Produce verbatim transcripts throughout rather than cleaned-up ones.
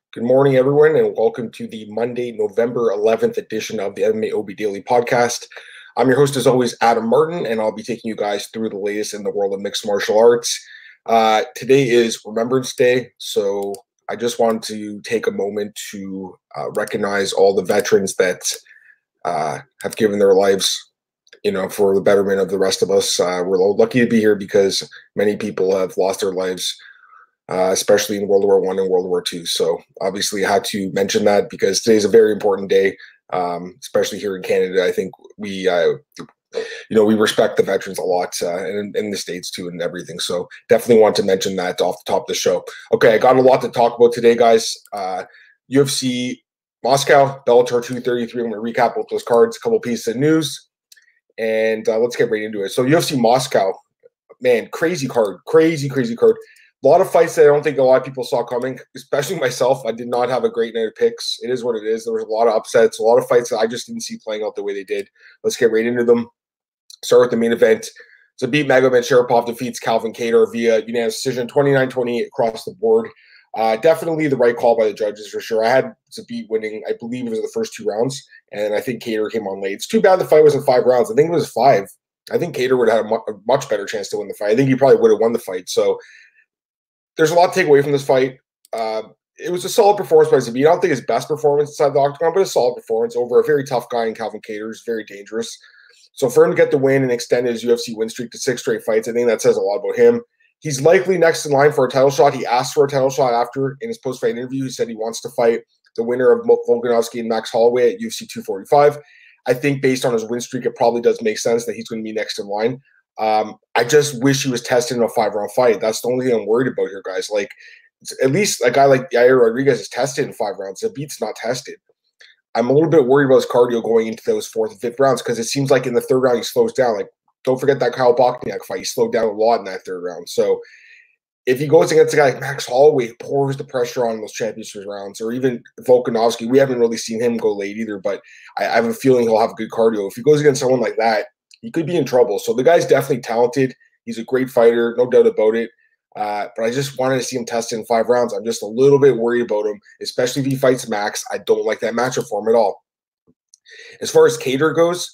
Good morning, everyone, and welcome to the Monday, November eleventh edition of the M M A O B Daily Podcast. I'm your host, as always, Adam Martin, and I'll be taking you guys through the latest in the world of mixed martial arts. Uh, today is Remembrance Day, so I just wanted to take a moment to uh, recognize all the veterans that uh, have given their lives, you know, for the betterment of the rest of us. Uh, we're lucky to be here because many people have lost their lives, Uh, especially in World War One and World War Two. So obviously I had to mention that because today's a very important day, um, especially here in Canada. I think we, uh, you know, we respect the veterans a lot, uh, and in the States too and everything. So definitely want to mention that off the top of the show. Okay, I got a lot to talk about today, guys. Uh, U F C Moscow, Bellator two thirty-three. I'm going to recap both those cards, a couple pieces of news, and uh, let's get right into it. So U F C Moscow, man, crazy card, crazy, crazy card. A lot of fights that I don't think a lot of people saw coming, especially myself. I did not have a great night of picks. It is what it is. There was a lot of upsets, a lot of fights that I just didn't see playing out the way they did. Let's get right into them. Start with the main event. Zabit Magomedsharipov defeats Calvin Kattar via unanimous decision, twenty-nine twenty-eight across the board. Uh, definitely the right call by the judges for sure. I had Zabit winning, I believe it was the first two rounds, and I think Kattar came on late. It's too bad the fight wasn't five rounds. I think it was five. I think Kattar would have had a, mu- a much better chance to win the fight. I think he probably would have won the fight. So there's a lot to take away from this fight. Uh, it was a solid performance by Zabit. I don't think his best performance inside the octagon, but a solid performance over a very tough guy in Calvin Kattar. Is very dangerous. So for him to get the win and extend his U F C win streak to six straight fights, I think that says a lot about him. He's likely next in line for a title shot. He asked for a title shot after in his post-fight interview. He said he wants to fight the winner of Volkanovski and Max Holloway at U F C two forty-five. I think based on his win streak, it probably does make sense that he's going to be next in line. Um, I just wish he was tested in a five-round fight. That's the only thing I'm worried about here, guys. Like, at least a guy like Yair Rodriguez is tested in five rounds. Zabit's not tested. I'm a little bit worried about his cardio going into those fourth and fifth rounds because it seems like in the third round he slows down. Like, don't forget that Kyle Bochniak fight. He slowed down a lot in that third round. So if he goes against a guy like Max Holloway, pours the pressure on those championship rounds, or even Volkanovski, we haven't really seen him go late either, but I, I have a feeling he'll have good cardio. If he goes against someone like that, he could be in trouble. So the guy's definitely talented. He's a great fighter, no doubt about it. Uh, but I just wanted to see him tested in five rounds. I'm just a little bit worried about him, especially if he fights Max. I don't like that matchup for him at all. As far as Kattar goes,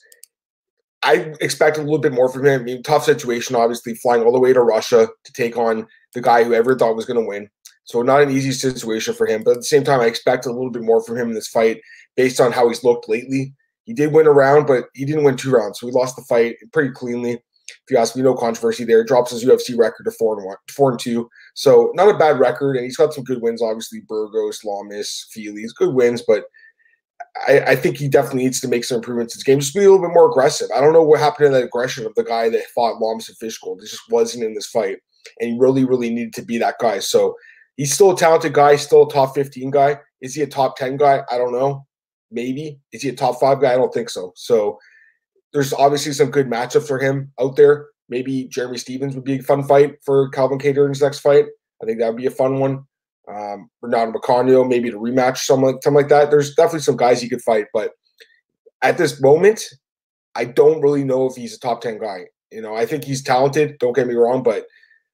I expect a little bit more from him. I mean, tough situation, obviously, flying all the way to Russia to take on the guy who ever thought was going to win. So not an easy situation for him. But at the same time, I expect a little bit more from him in this fight based on how he's looked lately. He did win a round, but he didn't win two rounds. So he lost the fight pretty cleanly. If you ask me, no controversy there. Drops his U F C record to four and one, four and two. So not a bad record, and he's got some good wins. Obviously, Burgos, Lamas, Feli's, good wins. But I, I think he definitely needs to make some improvements in his game. Just be a little bit more aggressive. I don't know what happened to that aggression of the guy that fought Lamas and Fishgold. It just wasn't in this fight, and he really, really needed to be that guy. So he's still a talented guy, still a top fifteen guy. Is he a top ten guy? I don't know. Maybe. Is he a top five guy? I don't think so. So there's obviously some good matchups for him out there. Maybe Jeremy Stevens would be a fun fight for Calvin Kattar in his next fight. I think that would be a fun one. Um, Renato Moicano, maybe to rematch, something like, something like that. There's definitely some guys he could fight. But at this moment, I don't really know if he's a top ten guy. You know, I think he's talented. Don't get me wrong. But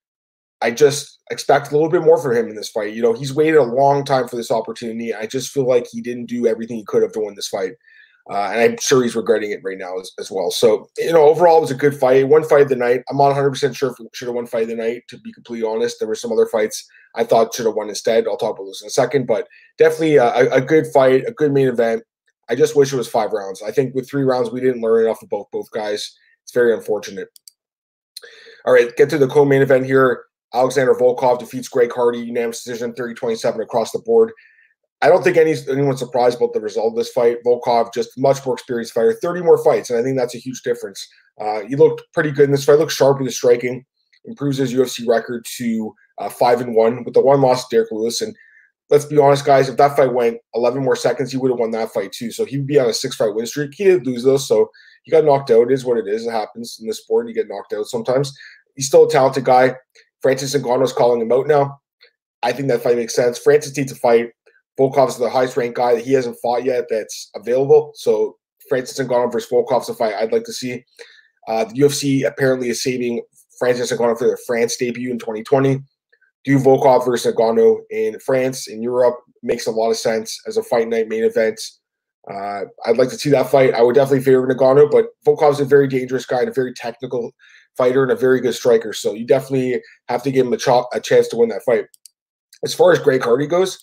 I just expect a little bit more from him in this fight. You know, he's waited a long time for this opportunity. I just feel like he didn't do everything he could have to win this fight. Uh, and I'm sure he's regretting it right now as, as well. So, you know, overall, it was a good fight. One fight of the night. I'm not one hundred percent sure if we should have won fight of the night, to be completely honest. There were some other fights I thought should have won instead. I'll talk about those in a second. But definitely a, a good fight, a good main event. I just wish it was five rounds. I think with three rounds, we didn't learn enough about both guys. It's very unfortunate. All right, get to the co-main event here. Alexander Volkov defeats Greg Hardy, unanimous decision, thirty twenty-seven across the board. I don't think any, anyone's surprised about the result of this fight. Volkov, just much more experienced fighter, thirty more fights, and I think that's a huge difference. Uh, he looked pretty good in this fight. Looked sharp with his striking. Improves his U F C record to uh, five and one with the one loss to Derek Lewis. And let's be honest, guys, if that fight went eleven more seconds, he would have won that fight too. So he would be on a six-fight win streak. He did lose those, so he got knocked out. It is what it is. It happens in this sport. You get knocked out sometimes. He's still a talented guy. Francis Ngannou's calling him out now. I think that fight makes sense. Francis needs to fight. Volkov's the highest ranked guy that he hasn't fought yet that's available. So Francis Ngannou versus Volkov's the fight I'd like to see. Uh, the U F C apparently is saving Francis Ngannou for their France debut in twenty twenty. Do do Volkov versus Ngannou in France, in Europe. Makes a lot of sense as a fight night main event. Uh, I'd like to see that fight. I would definitely favor Ngannou, but Volkov's a very dangerous guy and a very technical fighter and a very good striker. So you definitely have to give him a, ch- a chance to win that fight. As far as Greg Hardy goes,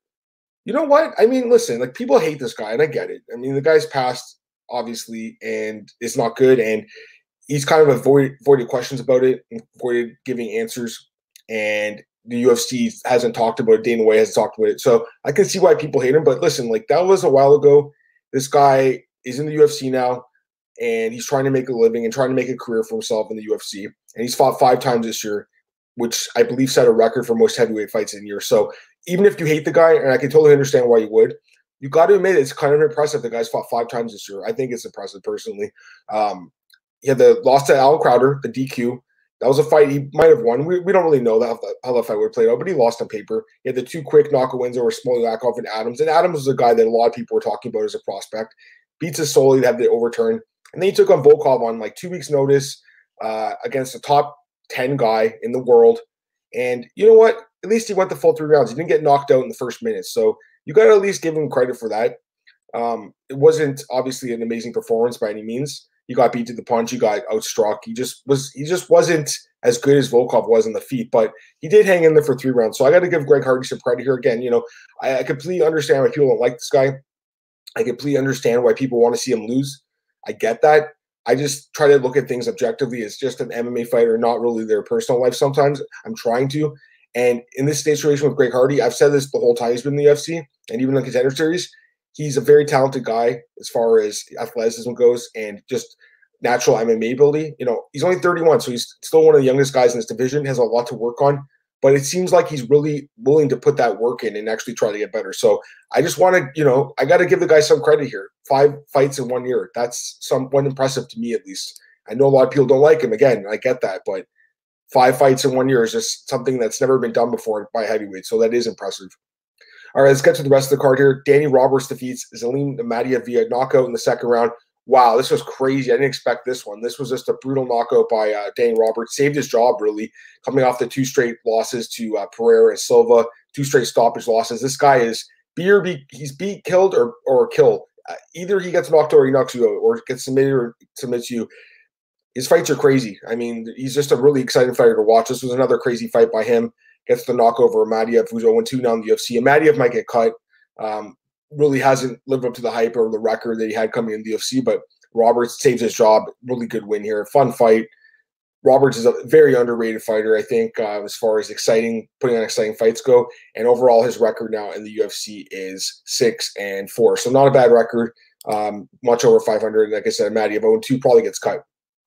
you know what? I mean, listen, like people hate this guy, and I get it. I mean, the guy's passed, obviously, and it's not good, and he's kind of avoided, avoided questions about it, avoided giving answers, and the U F C hasn't talked about it. Dana White hasn't talked about it. So I can see why people hate him, but listen, like that was a while ago. This guy is in the U F C now, and he's trying to make a living and trying to make a career for himself in the U F C, and he's fought five times this year, which I believe set a record for most heavyweight fights in a year. So even if you hate the guy, and I can totally understand why you would, you got to admit it's kind of impressive the guy's fought five times this year. I think it's impressive personally. Um, he had the loss to Alan Crowder, the D Q. That was a fight he might have won. We, we don't really know that, how that fight would have played out, but he lost on paper. He had the two quick knockout wins over Smolyakov and Adams. And Adams was a guy that a lot of people were talking about as a prospect. Beats Asoli to have the overturn. And then he took on Volkov on like two weeks' notice uh, against a top ten guy in the world. And you know what? At least he went the full three rounds. He didn't get knocked out in the first minute. So you got to at least give him credit for that. Um, it wasn't obviously an amazing performance by any means. He got beat to the punch. He got outstruck. He just was. He just wasn't as good as Volkov was on the feet, but he did hang in there for three rounds. So I got to give Greg Hardy some credit here. Again, you know, I, I completely understand why people don't like this guy. I completely understand why people want to see him lose. I get that. I just try to look at things objectively as just an M M A fighter, not really their personal life. Sometimes I'm trying to. And in this situation with Greg Hardy, I've said this the whole time he's been in the U F C and even in the Contender Series. He's a very talented guy as far as athleticism goes and just natural M M A ability. You know, he's only thirty-one, so he's still one of the youngest guys in this division, has a lot to work on. But it seems like he's really willing to put that work in and actually try to get better. So I just want to, you know, I got to give the guy some credit here. Five fights in one year. That's somewhat impressive to me, at least. I know a lot of people don't like him. Again, I get that. But five fights in one year is just something that's never been done before by heavyweight. So that is impressive. All right, let's get to the rest of the card here. Danny Roberts defeats Zelim Madia via knockout in the second round. Wow, this was crazy. I didn't expect this one. This was just a brutal knockout by uh, Danny Roberts. Saved his job, really, coming off the two straight losses to uh, Pereira and Silva, two straight stoppage losses. This guy is be or be, he's beat, killed, or or kill. Uh, either he gets knocked out or he knocks you out, or gets submitted or submits you. His fights are crazy. I mean, he's just a really exciting fighter to watch. This was another crazy fight by him. Gets the knock over Amadiev, who's oh and two now in the U F C. Amadiev might get cut. Um, really hasn't lived up to the hype or the record that he had coming in the U F C, but Roberts saves his job. Really good win here. Fun fight. Roberts is a very underrated fighter, I think, uh, as far as exciting, putting on exciting fights go. And overall, his record now in the U F C is six and four. So not a bad record. Um, much over five hundred. Like I said, Amadiev oh and two probably gets cut.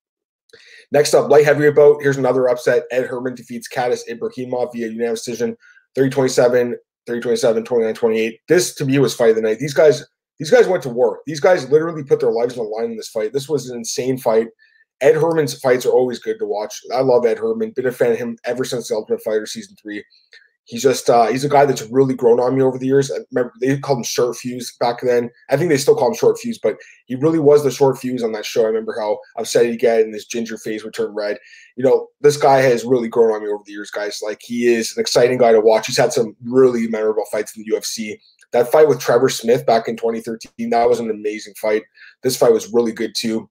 Next up, light heavyweight bout. Here's another upset. Ed Herman defeats Kadis Ibrahimov via unanimous decision, thirty twenty-seven, thirty twenty-seven, twenty-nine twenty-eight. This, to me, was fight of the night. These guys these guys went to war. These guys literally put their lives on the line in this fight. This was an insane fight. Ed Herman's fights are always good to watch. I love Ed Herman. Been a fan of him ever since The Ultimate Fighter Season three. He's just uh, he's a guy that's really grown on me over the years. I remember they called him Short Fuse back then. I think they still call him Short Fuse, but he really was the Short Fuse on that show. I remember how upset he'd get and his ginger face would turn red. You know, this guy has really grown on me over the years, guys. Like, he is an exciting guy to watch. He's had some really memorable fights in the U F C. That fight with Trevor Smith back in twenty thirteen, that was an amazing fight. This fight was really good too.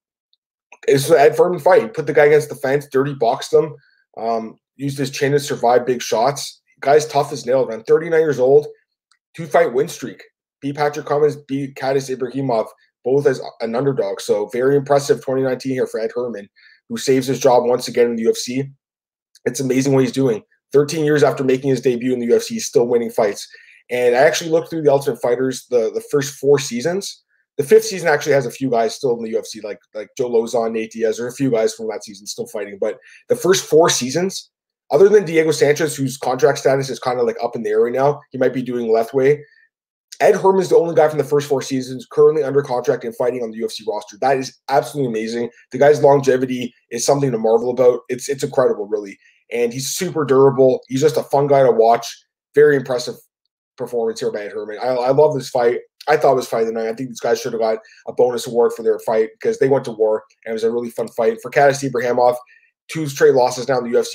It's an Ed Herman fight. He put the guy against the fence, dirty boxed him, um, used his chin to survive big shots. Guy's tough as nails, man. thirty-nine years old, two-fight win streak. Beat Patrick Cummins, beat Kadis Ibrahimov, both as an underdog. So very impressive twenty nineteen here for Ed Herman, who saves his job once again in the U F C. It's amazing what he's doing. thirteen years after making his debut in the U F C, he's still winning fights. And I actually looked through the Ultimate Fighters, the, the first four seasons. The fifth season actually has a few guys still in the U F C, like, like Joe Lozon, Nate Diaz. There are a few guys from that season still fighting. But the first four seasons, other than Diego Sanchez, whose contract status is kind of like up in the air right now, he might be doing left way. Ed Herman's the only guy from the first four seasons currently under contract and fighting on the U F C roster. That is absolutely amazing. The guy's longevity is something to marvel about. It's it's incredible, really. And he's super durable. He's just a fun guy to watch. Very impressive performance here by Ed Herman. I, I love this fight. I thought it was fight of the night. I think these guys should have got a bonus award for their fight because they went to war, and it was a really fun fight. For Kadis Ibrahimov, two straight losses now in the U F C.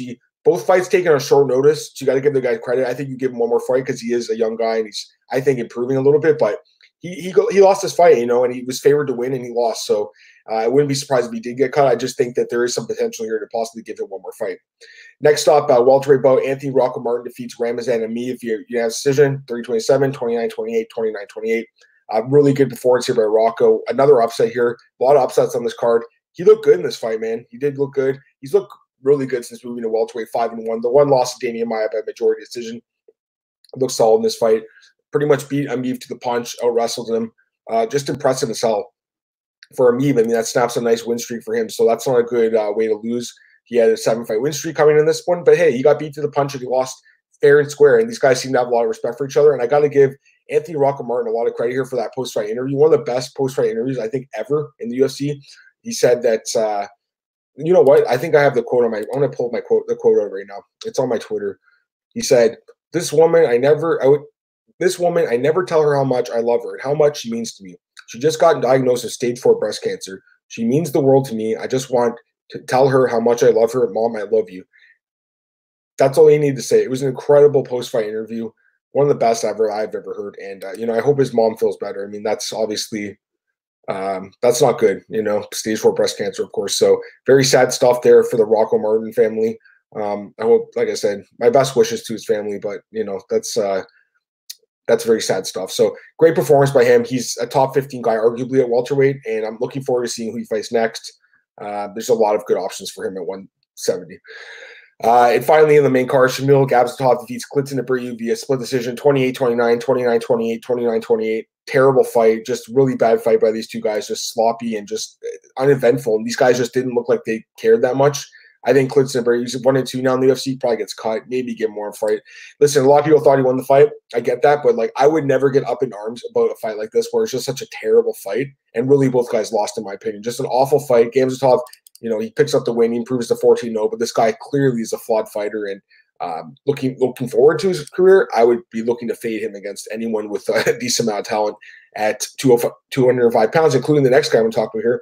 both fights taken on short notice, so you got to give the guy credit. I think you give him one more fight because he is a young guy and he's, I think, improving a little bit. But he he go, he lost his fight, you know, and he was favored to win and he lost. So uh, I wouldn't be surprised if he did get cut. I just think that there is some potential here to possibly give him one more fight. Next up, uh, welterweight bout, Anthony Rocco Martin defeats Ramazan Emeev via unanimous decision, thirty twenty-seven, twenty-nine twenty-eight, twenty-nine twenty-eight. Uh, really good performance here by Rocco. Another upset here. A lot of upsets on this card. He looked good in this fight, man. He did look good. He's looked really good since moving to welterweight, five and one. The one loss to Damian Maia by majority decision. Looked solid in this fight. Pretty much beat Emeev to the punch, out wrestled him. Uh, just impressive as hell for Emeev. I mean, that snaps a nice win streak for him. So that's not a good uh, way to lose. He had a seven-fight win streak coming in this one. But hey, he got beat to the punch and he lost fair and square. And these guys seem to have a lot of respect for each other. And I got to give Anthony Rocco Martin a lot of credit here for that post-fight interview. One of the best post-fight interviews, I think, ever in the U F C. He said that, uh, you know what? I think I have the quote on my – I'm going to pull my quote, the quote out right now. It's on my Twitter. He said, this woman, I never – I would – This woman, I never tell her how much I love her and how much she means to me. She just got diagnosed with stage four breast cancer. She means the world to me. I just want to tell her how much I love her. Mom, I love you. That's all you need to say. It was an incredible post-fight interview. One of the best ever I've ever heard. And, uh, you know, I hope his mom feels better. I mean, that's obviously um, – that's not good, you know, stage four breast cancer, of course. So very sad stuff there for the Rocco Martin family. Um, I hope, like I said, my best wishes to his family. But, you know, that's uh, – That's very sad stuff. So great performance by him. He's a top fifteen guy, arguably at welterweight, and I'm looking forward to seeing who he fights next. Uh, there's a lot of good options for him at one seventy. Uh, and finally, in the main card, Shamil Gabzatov defeats Clinton Abreu via split decision, twenty-eight twenty-nine, twenty-nine twenty-eight, twenty-nine twenty-eight. Terrible fight, just really bad fight by these two guys, just sloppy and just uneventful. And these guys just didn't look like they cared that much. I think Clinton Abreu's one and two now in the U F C, probably gets cut, maybe get more in fight. Listen, a lot of people thought he won the fight. I get that, but like I would never get up in arms about a fight like this where it's just such a terrible fight. And really both guys lost, in my opinion. Just an awful fight. Gabzatov, you know, he picks up the win, he improves to fourteen oh, but this guy clearly is a flawed fighter. And um, looking looking forward to his career, I would be looking to fade him against anyone with a decent amount of talent at two hundred five pounds, including the next guy I'm going to talk about here.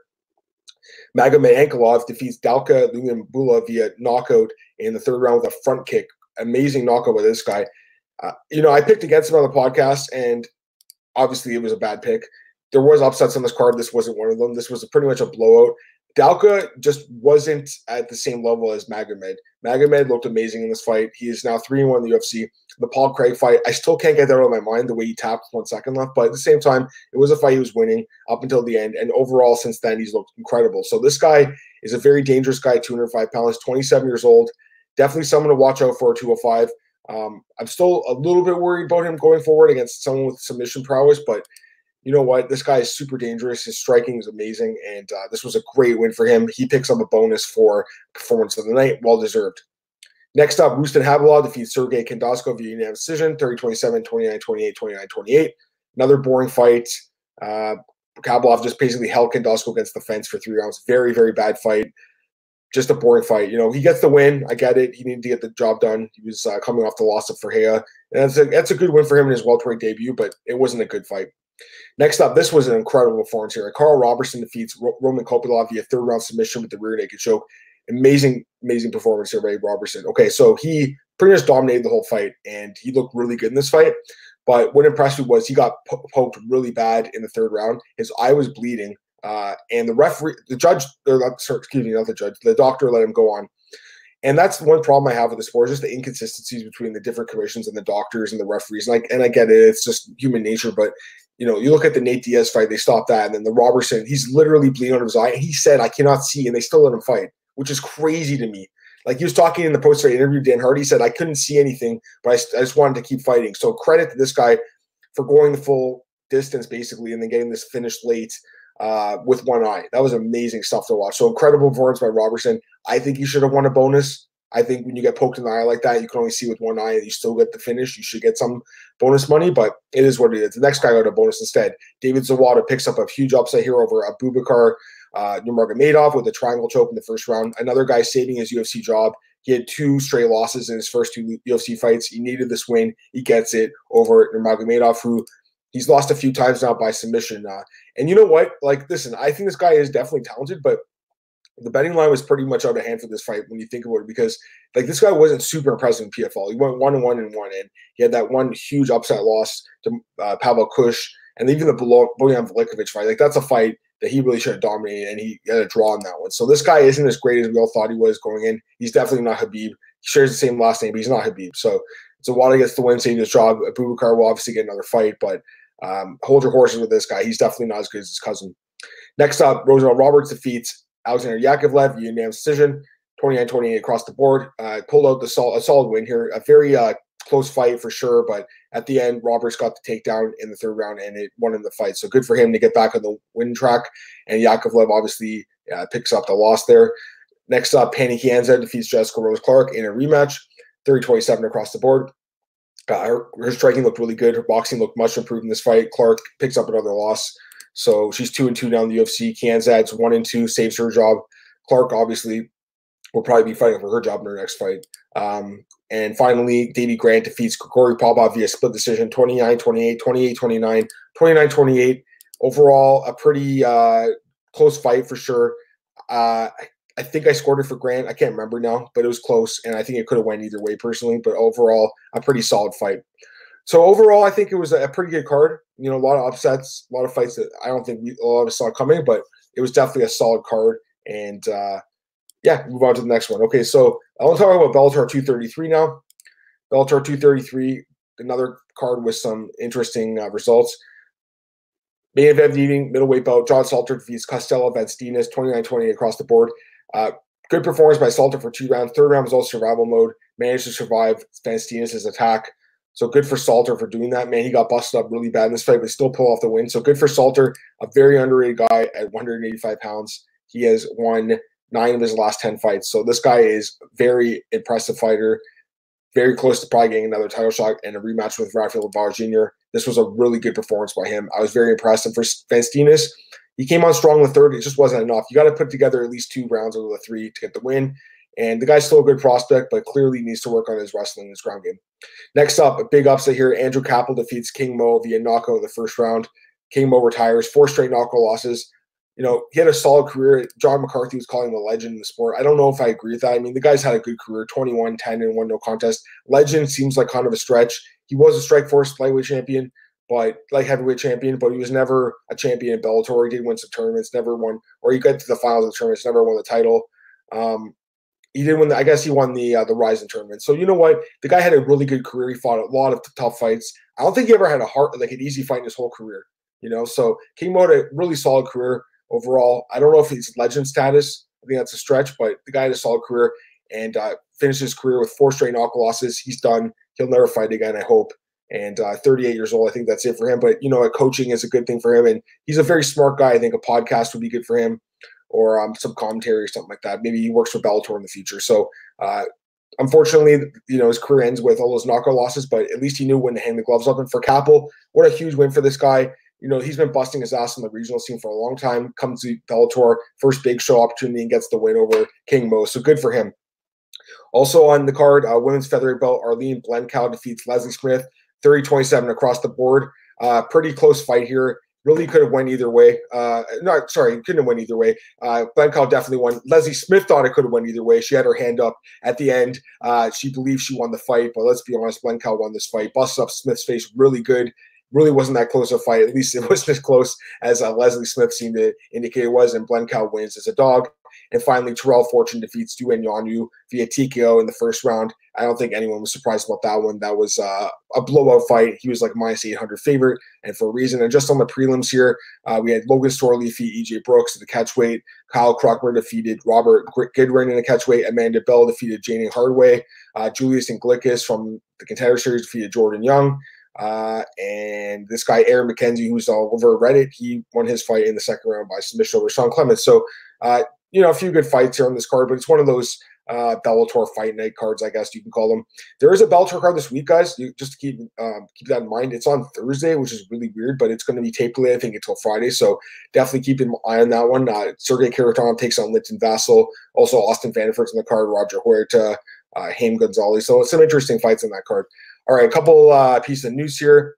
Magomed Ankalaev defeats Dalka Lungiambula via knockout in the third round with a front kick. Amazing knockout by this guy. Uh, you know, I picked against him on the podcast, and obviously it was a bad pick. There was upsets on this card. This wasn't one of them. This was a, pretty much a blowout. Dalka just wasn't at the same level as Magomed. Magomed looked amazing in this fight. He is now three and one in the U F C. The Paul Craig fight, I still can't get that out of my mind, the way he tapped one second left. But at the same time, it was a fight he was winning up until the end. And overall, since then, he's looked incredible. So this guy is a very dangerous guy, two hundred five pounds, twenty-seven years old. Definitely someone to watch out for at two oh five. Um, I'm still a little bit worried about him going forward against someone with submission prowess, but you know what? This guy is super dangerous. His striking is amazing, and uh, this was a great win for him. He picks up a bonus for performance of the night. Well-deserved. Next up, Rustin Khabilov defeats Sergey Khandozhko via unanimous decision, thirty twenty-seven, twenty-nine twenty-eight, twenty-nine twenty-eight. Another boring fight. Uh, Khabilov just basically held Khandozhko against the fence for three rounds. Very, very bad fight. Just a boring fight. You know, he gets the win. I get it. He needed to get the job done. He was uh, coming off the loss of Ferreira. And that's a, that's a good win for him in his welterweight debut, but it wasn't a good fight. Next up, this was an incredible performance here. Carl Robertson defeats Ro Roman Kopylov via third round submission with the rear naked choke. Amazing, amazing performance here by Robertson. Okay, so he pretty much dominated the whole fight, and he looked really good in this fight. But what impressed me was he got po poked really bad in the third round. His eye was bleeding, uh, and the referee, the judge, or not, sorry, excuse me, not the judge, the doctor let him go on. And that's one problem I have with the sport, is just the inconsistencies between the different commissions and the doctors and the referees. And I, and I get it, it's just human nature, but you know, you look at the Nate Diaz fight, they stopped that, and then the Robertson, he's literally bleeding out of his eye, and he said, I cannot see, and they still let him fight, which is crazy to me. Like, he was talking in the post-fight interview, Dan Hardy said, I couldn't see anything, but I, I just wanted to keep fighting. So credit to this guy for going the full distance, basically, and then getting this finish late uh, with one eye. That was amazing stuff to watch. So incredible performance by Robertson. I think he should have won a bonus. I think when you get poked in the eye like that, you can only see with one eye and you still get the finish. You should get some bonus money, but it is what it is. The next guy got a bonus instead. David Zawada picks up a huge upset here over Abubakar uh, Nurmagomedov with a triangle choke in the first round. Another guy saving his U F C job. He had two straight losses in his first two U F C fights. He needed this win. He gets it over Nurmagomedov, who he's lost a few times now by submission. Uh, and you know what? Like, listen, I think this guy is definitely talented, but the betting line was pretty much out of hand for this fight when you think about it, because like this guy wasn't super impressive in P F L. He went one and one and one, and he had that one huge upset loss to uh, Pavel Kush, and even the Bojan Velikovic fight. Like that's a fight that he really should have dominated, and he had a draw on that one. So this guy isn't as great as we all thought he was going in. He's definitely not Khabib. He shares the same last name, but he's not Khabib. So it's a Wada gets the win, saving his job. Abubakar will obviously get another fight, but um, hold your horses with this guy. He's definitely not as good as his cousin. Next up, Roosevelt Roberts defeats Alexander Yakovlev, unanimous decision, twenty-nine twenty-eight across the board. Uh, pulled out the sol- a solid win here. A very uh, close fight for sure, but at the end, Roberts got the takedown in the third round, and it won in the fight. So good for him to get back on the win track. And Yakovlev obviously uh, picks up the loss there. Next up, Pannie Kianzad defeats Jessica Rose Clark in a rematch, thirty twenty-seven across the board. Uh, her, her striking looked really good. Her boxing looked much improved in this fight. Clark picks up another loss. So she's two and two now in the U F C. Kianzad's one and two, saves her job. Clark obviously will probably be fighting for her job in her next fight. Um, and finally, Davey Grant defeats Grigory Popov via split decision, twenty-nine twenty-eight, twenty-eight twenty-nine, twenty-nine twenty-eight. Overall, a pretty uh, close fight for sure. Uh, I, I think I scored it for Grant. I can't remember now, but it was close, and I think it could have went either way personally. But overall, a pretty solid fight. So overall, I think it was a pretty good card. You know, a lot of upsets, a lot of fights that I don't think we, a lot of us saw coming, but it was definitely a solid card. And uh, yeah, move on to the next one. Okay, so I want to talk about Bellator two thirty-three now. Bellator two thirty-three, another card with some interesting uh, results. Main event meeting, middleweight bout. John Salter defeats Costello Vanstinas, twenty-nine twenty-eight across the board. Uh, good performance by Salter for two rounds. Third round was also survival mode. Managed to survive Vanstinas' attack. So good for Salter for doing that. Man, he got busted up really bad in this fight, but still pull off the win. So good for Salter, a very underrated guy at one hundred eighty-five pounds. He has won nine of his last ten fights. So this guy is a very impressive fighter, very close to probably getting another title shot and a rematch with Rafael Navarro Junior This was a really good performance by him. I was very impressed. And for Vanstinas, he came on strong in the third. It just wasn't enough. You got to put together at least two rounds out of the three to get the win. And the guy's still a good prospect, but clearly needs to work on his wrestling and his ground game. Next up, a big upset here. Andrew Kappel defeats King Mo via knockout in the first round. King Mo retires. Four straight knockout losses. You know, he had a solid career. John McCarthy was calling him a legend in the sport. I don't know if I agree with that. I mean, the guy's had a good career, twenty-one ten and one no contest. Legend seems like kind of a stretch. He was a Strikeforce lightweight champion, but like heavyweight champion, but he was never a champion in Bellator. He did win some tournaments, never won, or he got to the finals of the tournaments, never won the title. Um, He did win. The, I guess he won the uh, the Ryzen tournament. So you know what? The guy had a really good career. He fought a lot of tough fights. I don't think he ever had a hard, like an easy fight in his whole career. You know, so King Mo had a really solid career overall. I don't know if he's legend status. I think that's a stretch, but the guy had a solid career and uh, finished his career with four straight knockout losses. He's done. He'll never fight again, I hope. And uh, thirty-eight years old, I think that's it for him. But you know, coaching is a good thing for him, and he's a very smart guy. I think a podcast would be good for him, or um, some commentary or something like that. Maybe he works for Bellator in the future. So, uh, unfortunately, you know, his career ends with all those knockout losses, but at least he knew when to hang the gloves up. And for Kappel, what a huge win for this guy. You know, he's been busting his ass in the regional scene for a long time, comes to Bellator, first big show opportunity, and gets the win over King Mo. So good for him. Also on the card, uh, women's featherweight belt, Arlene Blencow defeats Leslie Smith, thirty twenty-seven across the board. Uh, pretty close fight here. Really could have went either way. Uh, no, sorry, couldn't have went either way. Uh, Blencow definitely won. Leslie Smith thought it could have went either way. She had her hand up at the end. Uh, she believed she won the fight, but let's be honest, Blencow won this fight. Busted up Smith's face really good. Really wasn't that close a fight. At least it wasn't as close as uh, Leslie Smith seemed to indicate it was, and Blencow wins as a dog. And finally, Terrell Fortune defeats Duan Yanyu via T K O in the first round. I don't think anyone was surprised about that one. That was uh, a blowout fight. He was like minus eight hundred favorite, and for a reason. And just on the prelims here, uh, we had Logan Storley defeat E J Brooks at the catchweight. Kyle Crocker defeated Robert Gidrin in the catchweight. Amanda Bell defeated Janie Hardway. Uh, Julius Inglickus from the Contender Series defeated Jordan Young. Uh, and this guy, Aaron McKenzie, who's all over Reddit, he won his fight in the second round by submission over Sean Clements. So, uh, you know, a few good fights here on this card, but it's one of those uh, Bellator fight night cards, I guess you can call them. There is a Bellator card this week, guys. You, just to keep um, keep that in mind. It's on Thursday, which is really weird, but it's going to be taped late, I think, until Friday. So definitely keep an eye on that one. Uh, Sergey Karatanov takes on Linton Vassell. Also, Austin Vanderford's in the card. Roger Huerta, uh, Haim Gonzalez. So some interesting fights on that card. All right, a couple uh, pieces of news here.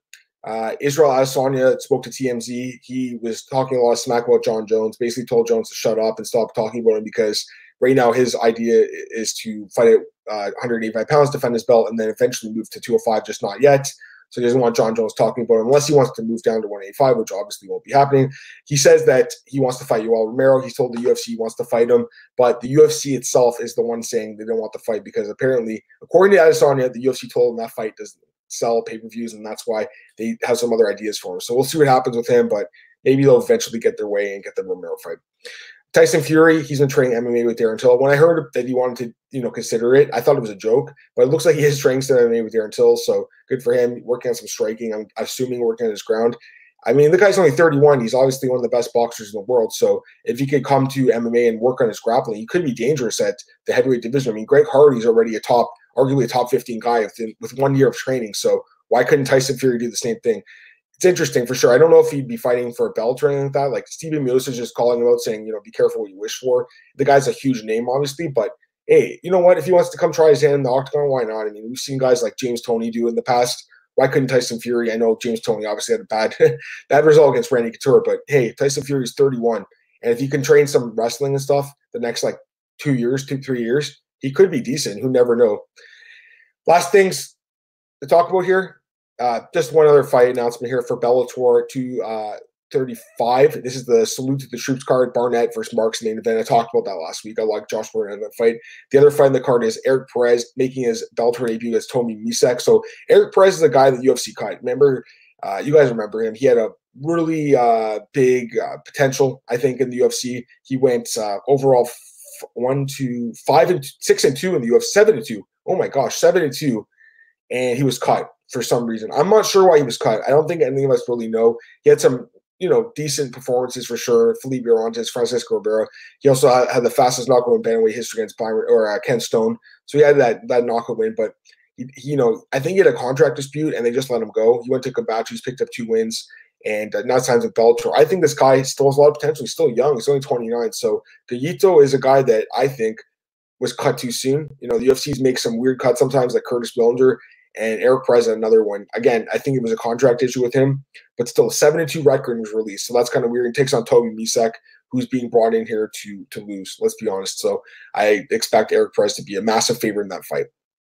Uh, Israel Adesanya spoke to T M Z. He was talking a lot of smack about John Jones, basically told Jones to shut up and stop talking about him because right now his idea is to fight at uh, one eighty-five pounds, defend his belt, and then eventually move to two oh five, just not yet. So he doesn't want John Jones talking about him unless he wants to move down to one eighty-five, which obviously won't be happening. He says that he wants to fight Yoel Romero. He's told the U F C he wants to fight him, but the U F C itself is the one saying they don't want the fight because apparently, according to Adesanya, the U F C told him that fight doesn't sell pay-per-views, and that's why they have some other ideas for him. So we'll see what happens with him, but maybe they'll eventually get their way and get the Romero fight. Tyson Fury, he's been training M M A with Darren Till. When I heard that he wanted to, you know, consider it, I thought it was a joke, but it looks like he is training some M M A with Darren Till, so good for him. Working on some striking, I'm assuming working on his ground. I mean, the guy's only thirty-one. He's obviously one of the best boxers in the world, so if he could come to M M A and work on his grappling, he could be dangerous at the heavyweight division. I mean, Greg Hardy's already a top, arguably a top fifteen guy within, with one year of training, so why couldn't Tyson Fury do the same thing? It's interesting for sure. I don't know if he'd be fighting for a belt or anything like that. Like Stephen Mios is just calling him out saying, you know, be careful what you wish for. The guy's a huge name, obviously, but hey, you know what? If he wants to come try his hand in the octagon, why not? I mean, we've seen guys like James Toney do in the past. Why couldn't Tyson Fury? I know James Toney obviously had a bad, bad result against Randy Couture, but hey, Tyson Fury is thirty-one. And if he can train some wrestling and stuff the next like two years, two, three years, he could be decent. Who never know? Last things to talk about here. Uh, just one other fight announcement here for Bellator two thirty-five. This is the Salute to the Troops card. Barnett versus Marks main event. I talked about that last week. I like Josh Barnett in that fight. The other fight in the card is Eric Perez making his Bellator debut against Tomi Misek. So Eric Perez is a guy that U F C cut. Remember, uh, you guys remember him. He had a really uh, big uh, potential, I think, in the U F C. He went uh, overall f- one, two, five, and six and two in the U F C, seven and two. Oh my gosh, seven and two, and he was cut for some reason. I'm not sure why he was cut. I don't think any of us really know. He had some, you know, decent performances for sure. Felipe Orantes, Francisco Rivera. He also had, had the fastest knockout in bantamweight history against Byron or uh, Ken Stone. So he had that that knockout win. But he, he, you know, I think he had a contract dispute and they just let him go. He went to Kabachi's, picked up two wins, and uh, now signs with Bellator. I think this guy still has a lot of potential. He's still young. He's only twenty-nine. So Gallito is a guy that I think was cut too soon. You know, the U F Cs make some weird cuts sometimes, like Curtis Billinger. And Eric Perez, another one. Again, I think it was a contract issue with him, but still, a seven and two record was released. So that's kind of weird. It takes on Tomi Misek, who's being brought in here to to lose. Let's be honest. So I expect Eric Perez to be a massive favorite in that fight.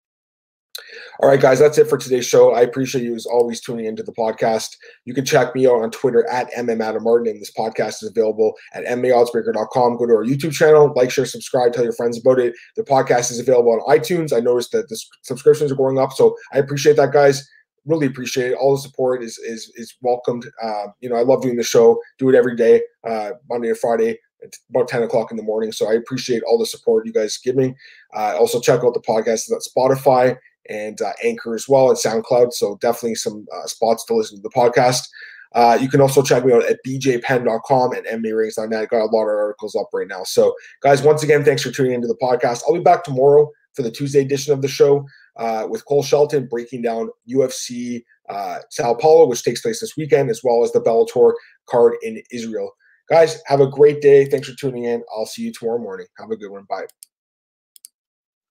All right, guys, that's it for today's show. I appreciate you as always tuning into the podcast. You can check me out on Twitter at M M Adam Martin, and this podcast is available at M M A oddsbreaker dot com. Go to our YouTube channel, like, share, subscribe, tell your friends about it. The podcast is available on iTunes. I noticed that the subscriptions are going up, so I appreciate that, guys. Really appreciate it. All the support is is is welcomed. Uh, you know, I love doing the show. Do it every day, uh, Monday to Friday. It's about ten o'clock in the morning, so I appreciate all the support you guys give me. Uh, also, check out the podcast on Spotify and uh, Anchor as well, and SoundCloud. So definitely some uh, spots to listen to the podcast. Uh, you can also check me out at b j penn dot com and m m a rings dot net. I got a lot of articles up right now. So, guys, once again, thanks for tuning into the podcast. I'll be back tomorrow for the Tuesday edition of the show uh, with Cole Shelton breaking down U F C uh, Sao Paulo, which takes place this weekend, as well as the Bellator card in Israel. Guys, have a great day. Thanks for tuning in. I'll see you tomorrow morning. Have a good one. Bye.